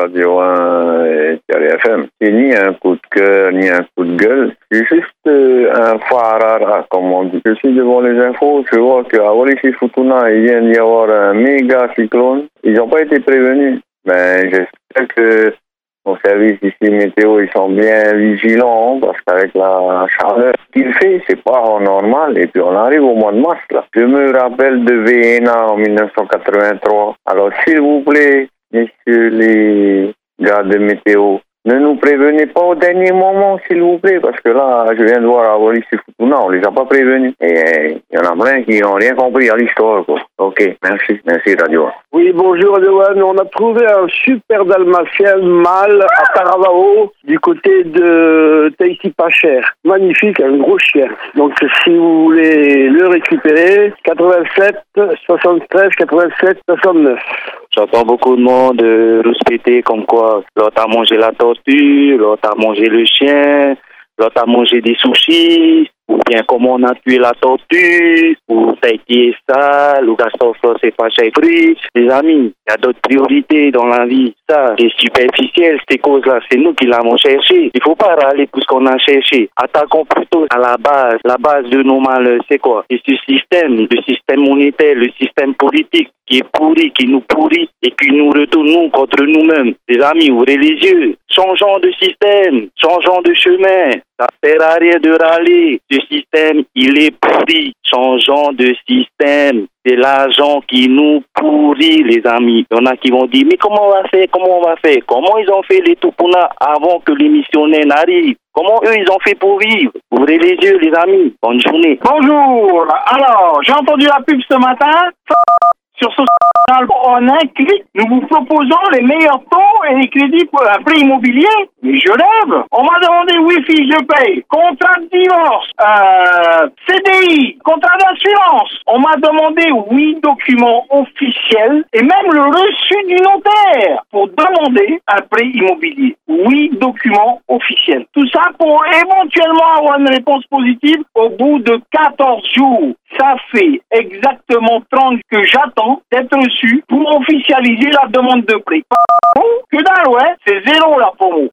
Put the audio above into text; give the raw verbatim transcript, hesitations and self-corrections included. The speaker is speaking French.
Radio un et Thierry F M. C'est ni un coup de cœur, ni un coup de gueule. C'est juste euh, un farara, comme on dit. Je suis devant les infos, je vois qu'à Wallis Futuna, il vient d'y avoir un méga cyclone. Ils n'ont pas été prévenus. Ben, j'espère que nos services ici météo, ils sont bien vigilants, parce qu'avec la chaleur qu'il fait, c'est pas normal. Et puis on arrive au mois de mars, là. Je me rappelle de Vienna en dix-neuf cent quatre-vingt-trois. Alors, s'il vous plaît, messieurs les gars de météo, ne nous prévenez pas au dernier moment, s'il vous plaît, parce que là, je viens de voir à Wallis et Futuna, on les a pas prévenus. Et il y en a plein qui n'ont rien compris à l'histoire, quoi. Ok, merci, merci Radio un. Oui, bonjour Radio un. On a trouvé un super dalmatien mâle à Taravao, du côté de Tahiti pas cher. Magnifique, un gros chien. Donc, si vous voulez le récupérer, quatre-vingt-sept, soixante-treize, quatre-vingt-sept, soixante-neuf. J'entends beaucoup de monde euh, respecter comme quoi l'autre a mangé la tortue, l'autre a mangé le chien, l'autre a mangé des sushis, ou bien comment on a tué la tortue, ou Tahiti est sale, ou Gaston Floss c'est pas chez frites. Les amis, il y a d'autres priorités dans la vie. Ça, c'est superficiel, ces causes-là, c'est nous qui l'avons cherché. Il faut pas râler pour ce qu'on a cherché. Attaquons plutôt à la base. La base de nos malheurs, c'est quoi? C'est ce système, le système monétaire, le système politique qui est pourri, qui nous pourrit et qui nous retourne nous contre nous-mêmes. Les amis, ouvrez les yeux. Changeons de système, changeons de chemin. Ça sert à rien de râler. Ce système, il est pourri. Changeons de système. C'est l'argent qui nous pourrit, les amis. Il y en a qui vont dire, mais comment on va faire, comment on va faire? Comment ils ont fait les Tupuna avant que les missionnaires n'arrivent? Comment eux, ils ont fait pour vivre? Ouvrez les yeux, les amis. Bonne journée. Bonjour. Alors, j'ai entendu la pub ce matin. Sur ce en un clic, nous vous proposons les meilleurs taux et les crédits pour un prêt immobilier. Mais je lève. On m'a demandé Wi-Fi, je paye. Contrat de divorce, euh, C D I, contrat d'assurance. On m'a demandé huit documents officiels et même le reçu du notaire pour demander un prêt immobilier. Huit documents officiels. Tout ça pour éventuellement avoir une réponse positive au bout de quatorze jours. Ça fait exactement trente que j'attends d'être reçu pour officialiser la demande de prêt. Que dalle, ouais, c'est zéro la promo.